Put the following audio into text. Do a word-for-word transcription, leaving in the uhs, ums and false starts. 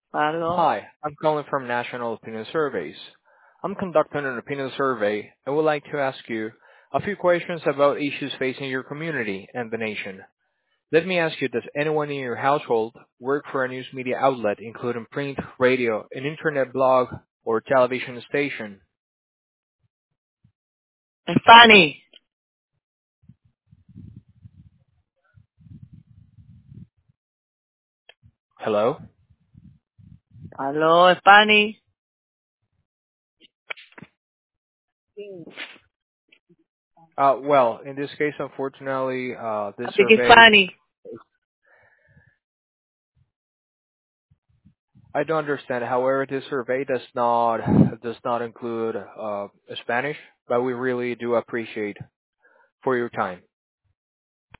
Hello. Hi, I'm calling from National Opinion Surveys. I'm conducting an opinion survey and would like to ask you a few questions about issues facing your community and the nation. Let me ask you, does anyone in your household work for a news media outlet, including print, radio, an internet blog, or television station? Spanish. Hello? Hello, Spanish. Uh, well, in this case, unfortunately, uh, I this speak survey, Spanish. I do understand. However, this survey does not does not include uh, Spanish, but we really do appreciate for your time.